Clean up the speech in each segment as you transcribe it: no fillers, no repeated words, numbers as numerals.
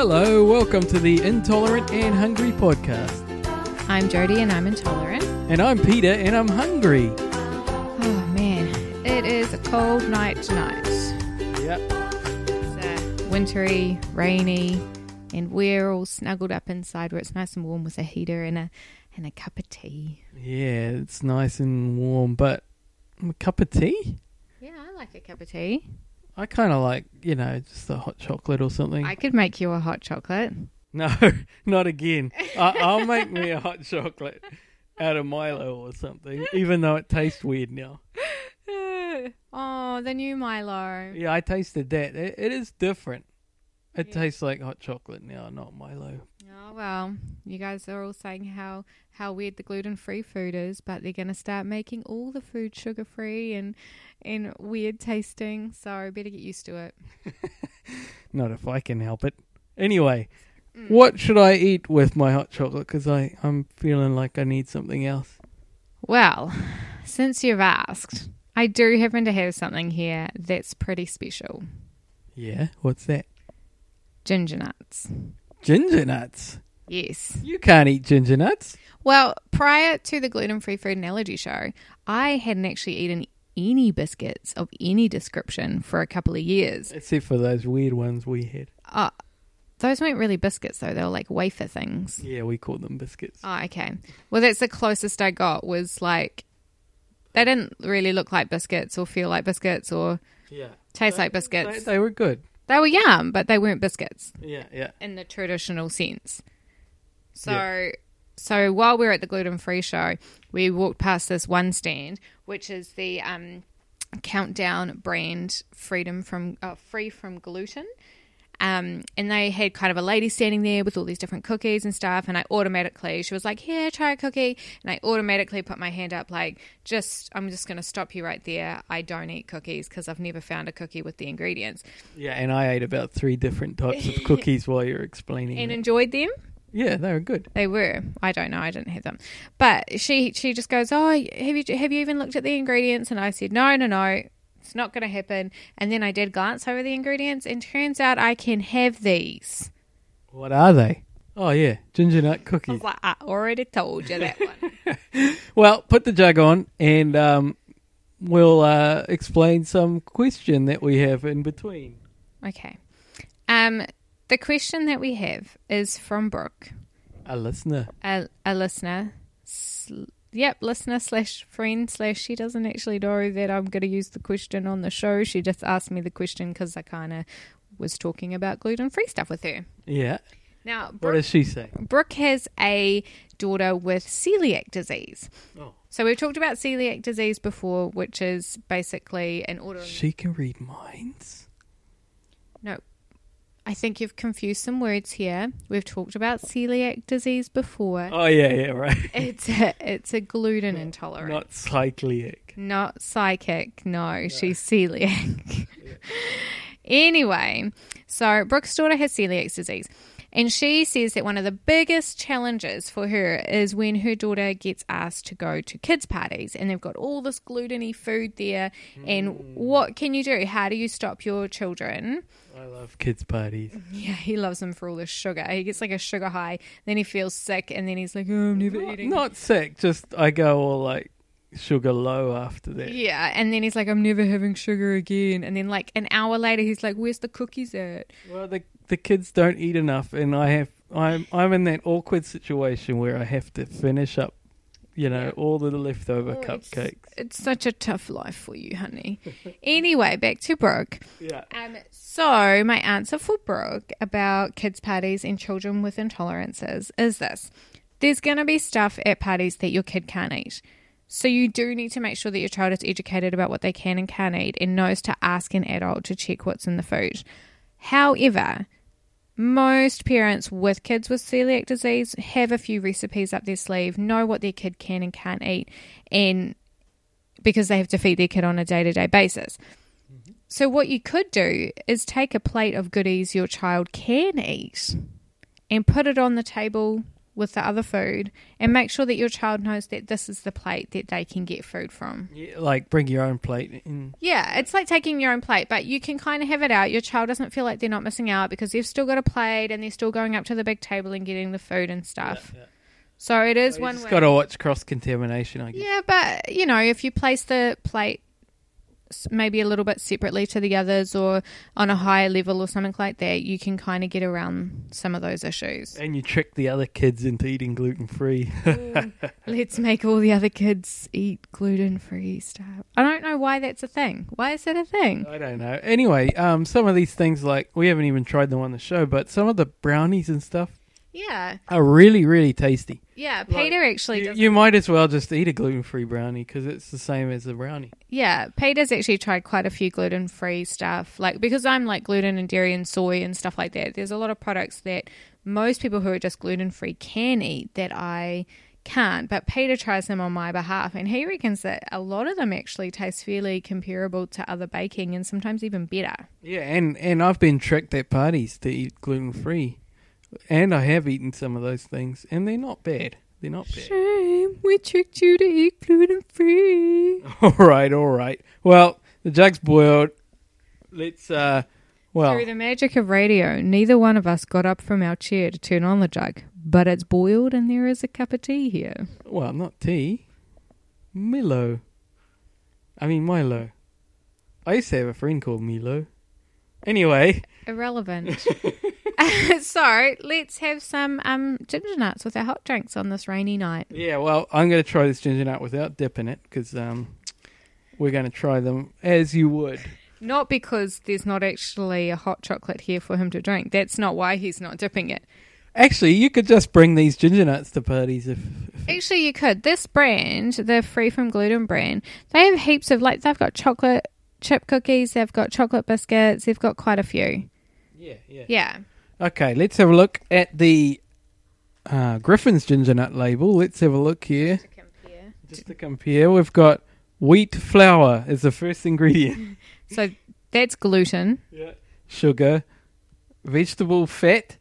Hello, welcome to the Intolerant and Hungry podcast. I'm Jody and I'm intolerant. And I'm Peter and I'm hungry. Oh man, it is a cold night tonight. Yep. It's wintry, rainy, and we're all snuggled up inside where it's nice and warm with a heater and a cup of tea. Yeah, it's nice and warm, but a cup of tea? Yeah, I like a cup of tea. I kind of like, just a hot chocolate or something. I could make you a hot chocolate. No, not again. I'll make me a hot chocolate out of Milo or something, even though it tastes weird now. Oh, the new Milo. Yeah, I tasted that. It is different. It tastes like hot chocolate now, not Milo. Oh, well, you guys are all saying how weird the gluten-free food is, but they're going to start making all the food sugar-free and weird tasting, so I better get used to it. Not if I can help it. Anyway, what should I eat with my hot chocolate? Because I'm feeling like I need something else. Well, since you've asked, I do happen to have something here that's pretty special. Yeah? What's that? Ginger nuts. Ginger nuts? Yes. You can't eat ginger nuts. Well, prior to the gluten-free food and allergy show, I hadn't actually eaten any biscuits of any description for a couple of years. Except for those weird ones we had. Those weren't really biscuits, though. They were like wafer things. Yeah, we called them biscuits. Oh, okay. Well, that's the closest I got was like, they didn't really look like biscuits or feel like biscuits or taste like biscuits. They were good. They were yum, but they weren't biscuits. Yeah. In the traditional sense. So while we were at the gluten-free show, we walked past this one stand, which is the Countdown brand free from gluten. And they had kind of a lady standing there with all these different cookies and stuff. And she was like, here, try a cookie. And I automatically put my hand up like, I'm just going to stop you right there. I don't eat cookies because I've never found a cookie with the ingredients. Yeah, and I ate about 3 different types of cookies while you were explaining And it. enjoyed them. Yeah, they were good. They were. I don't know. I didn't have them. But she just goes, oh, have you even looked at the ingredients? And I said, no. It's not going to happen. And then I did glance over the ingredients and turns out I can have these. What are they? Oh, yeah, ginger nut cookies. I was like, I already told you that one. Well, put the jug on and we'll explain some question that we have in between. Okay. The question that we have is from Brooke. A listener. A listener. Listener/friend/ she doesn't actually know that I'm going to use the question on the show. She just asked me the question because I kind of was talking about gluten-free stuff with her. Yeah. Now, Brooke, what does she say? Brooke has a daughter with celiac disease. Oh. So we've talked about celiac disease before, which is basically an autoimmune... She can read minds? No. I think you've confused some words here. We've talked about celiac disease before. Oh, yeah, right. It's a gluten intolerance. Not cycliac. Not psychic. No, she's celiac. Yeah. Anyway, so Brooke's daughter has celiac disease. And she says that one of the biggest challenges for her is when her daughter gets asked to go to kids' parties and they've got all this gluten-y food there. And what can you do? How do you stop your children? I love kids' parties. Yeah, he loves them for all the sugar. He gets like a sugar high, then he feels sick, and then he's like, oh, I'm never eating. Not sick, just I go all like sugar low after that. Yeah, and then he's like, I'm never having sugar again. And then like an hour later, he's like, where's the cookies at? Well, the kids don't eat enough, and I'm in that awkward situation where I have to finish up, all the leftover cupcakes. It's such a tough life for you, honey. Anyway, back to Brooke. Yeah. So my answer for Brooke about kids' parties and children with intolerances is this. There's going to be stuff at parties that your kid can't eat. So you do need to make sure that your child is educated about what they can and can't eat and knows to ask an adult to check what's in the food. However, most parents with kids with celiac disease have a few recipes up their sleeve, know what their kid can and can't eat, and because they have to feed their kid on a day-to-day basis. Mm-hmm. So what you could do is take a plate of goodies your child can eat and put it on the table with the other food and make sure that your child knows that this is the plate that they can get food from. Yeah, like bring your own plate in. Yeah, it's like taking your own plate, but you can kind of have it out. Your child doesn't feel like they're not missing out because they've still got a plate and they're still going up to the big table and getting the food and stuff. Yeah. So it is You one just way. got to watch cross-contamination, I guess. Yeah, but, if you place the plate maybe a little bit separately to the others or on a higher level or something like that, you can kind of get around some of those issues. And you trick the other kids into eating gluten-free. Let's make all the other kids eat gluten-free stuff. I don't know why that's a thing. Why is that a thing? I don't know. Anyway, some of these things, like, we haven't even tried them on the show, but some of the brownies and stuff Yeah. are really, really tasty. Yeah, Peter actually does. You might as well just eat a gluten-free brownie because it's the same as a brownie. Yeah, Peter's actually tried quite a few gluten-free stuff. Like, because I'm like gluten and dairy and soy and stuff like that, there's a lot of products that most people who are just gluten-free can eat that I can't. But Peter tries them on my behalf, and he reckons that a lot of them actually taste fairly comparable to other baking and sometimes even better. Yeah, and I've been tricked at parties to eat gluten-free. And I have eaten some of those things, and they're not bad. They're not bad. Shame, we tricked you to eat gluten-free. All right. Well, the jug's boiled. Let's, Through the magic of radio, neither one of us got up from our chair to turn on the jug, but it's boiled and there is a cup of tea here. well, not tea. Milo. I used to have a friend called Milo. Anyway. Irrelevant. So, let's have some ginger nuts with our hot drinks on this rainy night. Yeah, well, I'm going to try this ginger nut without dipping it because we're going to try them as you would. Not because there's not actually a hot chocolate here for him to drink. That's not why he's not dipping it. Actually, you could just bring these ginger nuts to parties if Actually, you could. This brand, the Free From Gluten brand, they have heaps of, they've got chocolate chip cookies, they've got chocolate biscuits, they've got quite a few. Yeah. Okay, let's have a look at the Griffin's ginger nut label. Let's have a look here. Just to compare, we've got wheat flour as the first ingredient. So that's gluten. Yeah. Sugar, vegetable fat,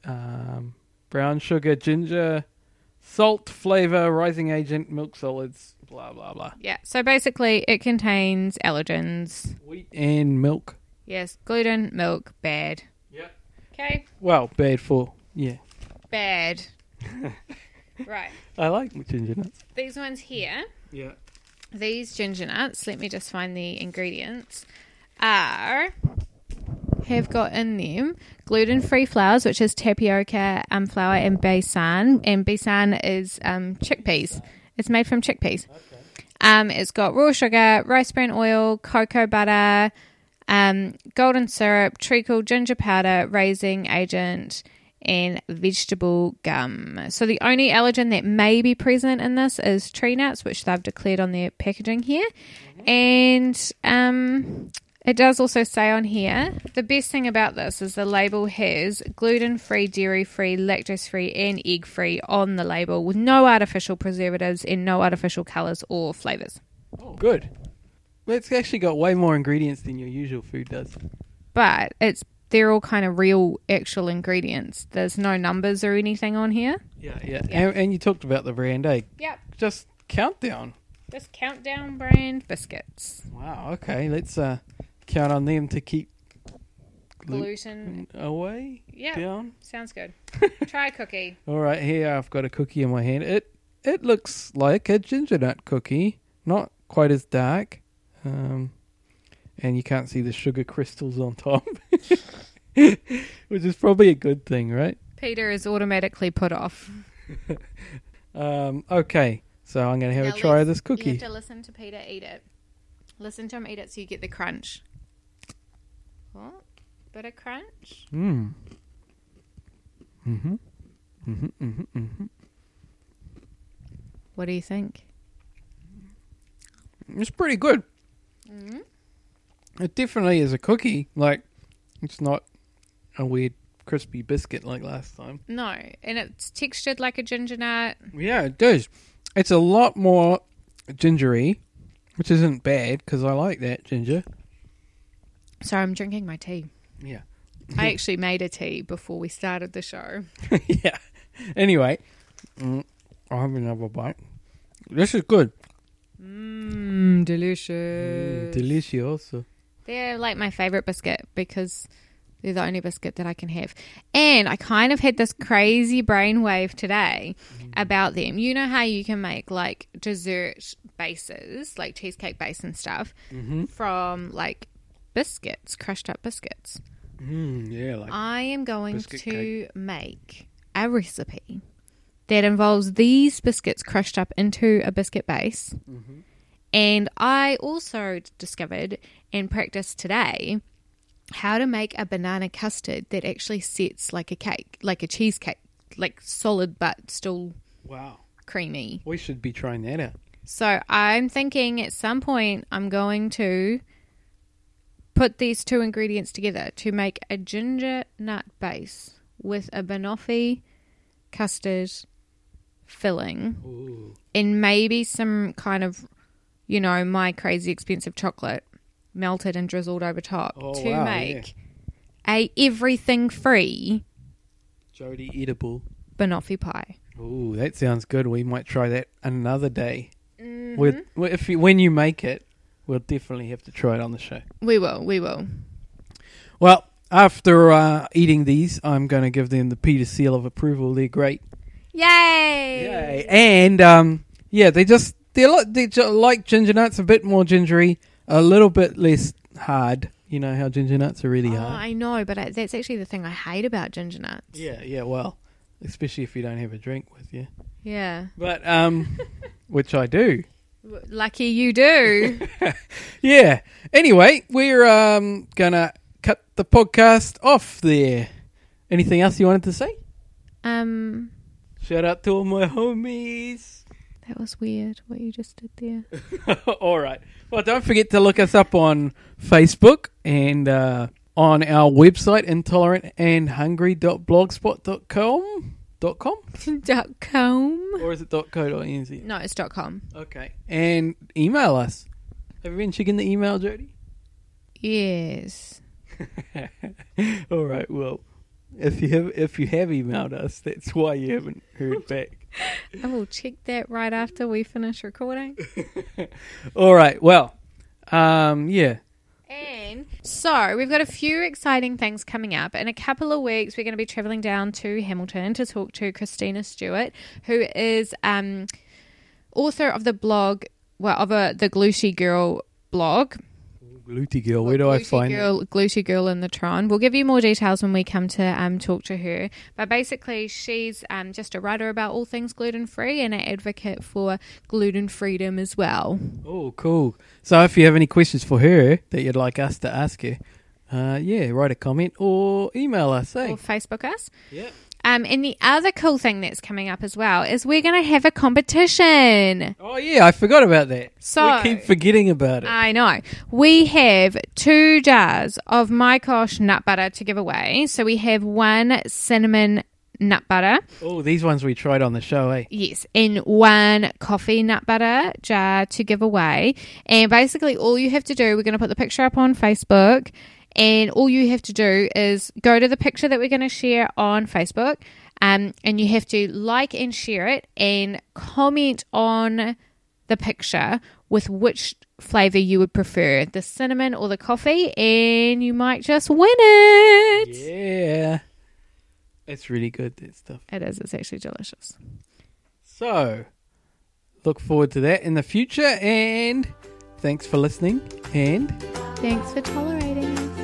brown sugar, ginger, salt, flavor, rising agent, milk solids, blah, blah, blah. Yeah. So basically it contains allergens. Wheat and milk. Yes. Gluten, milk, bad. Yeah. Okay. Well, bad for, yeah. Bad. Right. I like ginger nuts. These ones here, Yeah. these ginger nuts, let me just find the ingredients, have got in them gluten-free flours, which is tapioca flour and besan. And besan is chickpeas. It's made from chickpeas. Okay. It's got raw sugar, rice bran oil, cocoa butter, golden syrup, treacle, ginger powder, raising agent, and vegetable gum. So the only allergen that may be present in this is tree nuts, which they've declared on their packaging here. Mm-hmm. And it does also say on here, the best thing about this is the label has gluten-free, dairy-free, lactose-free, and egg-free on the label with no artificial preservatives and no artificial colours or flavours. Oh, good. Well, it's actually got way more ingredients than your usual food does. But they're all kind of real, actual ingredients. There's no numbers or anything on here. Yeah. And you talked about the brand, eh? Yep. Just Countdown. Just Countdown brand biscuits. Wow, okay. Let's count on them to keep Gluten away. Yeah. Down. Sounds good. Try a cookie. All right, here I've got a cookie in my hand. It looks like a ginger nut cookie. Not quite as dark. And you can't see the sugar crystals on top. Which is probably a good thing, right? Peter is automatically put off. Okay, so I'm going to have a try of this cookie. You have to listen to Peter eat it. Listen to him eat it so you get the crunch. What? Bit of crunch? What do you think? It's pretty good. Mm-hmm. It definitely is a cookie. Like, it's not a weird crispy biscuit like last time. No, and it's textured like a ginger nut. Yeah, it does. It's a lot more gingery, which isn't bad because I like that ginger. Sorry, I'm drinking my tea. Yeah. I actually made a tea before we started the show. Yeah. Anyway, I'll have another bite. This is good. Delicious. Delicioso. They're like my favorite biscuit because they're the only biscuit that I can have. And I kind of had this crazy brainwave today about them. You know how you can make like dessert bases, like cheesecake base and stuff, from like biscuits, crushed up biscuits. Yeah, like I am going biscuit to cake. make a recipe that involves these biscuits crushed up into a biscuit base. And I also discovered and practiced today how to make a banana custard that actually sets like a cake, like a cheesecake, like solid but still Wow. creamy. We should be trying that out. So I'm thinking at some point I'm going to put these two ingredients together to make a ginger nut base with a banoffee custard filling. Ooh. And maybe some kind of, you know, my crazy expensive chocolate melted and drizzled over top to make a everything free Jody eatable. banoffee pie. Ooh, that sounds good. We might try that another day. When you make it, we'll definitely have to try it on the show. We will. Well, after eating these, I'm going to give them the Peter seal of approval. They're great. Yay! And they're like ginger nuts, a bit more gingery, a little bit less hard. You know how ginger nuts are really hard. I know, but that's actually the thing I hate about ginger nuts. Yeah. Well, especially if you don't have a drink with you. Yeah. But which I do. Lucky you do. Yeah. Anyway, we're gonna cut the podcast off there. Anything else you wanted to say? Shout out to all my homies. That was weird what you just did there. All right. Well, don't forget to look us up on Facebook and on our website, intolerantandhungry.blogspot.com. .com? Or is it .co.nz? No, it's .com. Okay. And email us. Have you been checking the email, Jody? Yes. All right. Well, if you have emailed us, that's why you haven't heard back. I will check that right after we finish recording. All right. Well, yeah. And so we've got a few exciting things coming up. In a couple of weeks, we're going to be traveling down to Hamilton to talk to Christina Stewart, who is author of the blog, the Gluty Girl blog. Gluty Girl, where do I find it? Gluty Girl in the Tron. We'll give you more details when we come to talk to her. But basically, she's just a writer about all things gluten-free and an advocate for gluten freedom as well. Oh, cool. So if you have any questions for her that you'd like us to ask her, write a comment or email us, eh? Or Facebook us. Yeah. And the other cool thing that's coming up as well is we're going to have a competition. Oh, yeah, I forgot about that. So, we keep forgetting about it. I know. We have 2 jars of My Kosh nut butter to give away. So we have 1 cinnamon nut butter. Oh, these ones we tried on the show, eh? Yes, and 1 coffee nut butter jar to give away. And basically all you have to do, we're going to put the picture up on Facebook, and all you have to do is go to the picture that we're going to share on Facebook, and you have to like and share it and comment on the picture with which flavour you would prefer, the cinnamon or the coffee, and you might just win it. Yeah. It's really good, that stuff. It is. It's actually delicious. So, look forward to that in the future, and thanks for listening, and Thanks for tolerating us.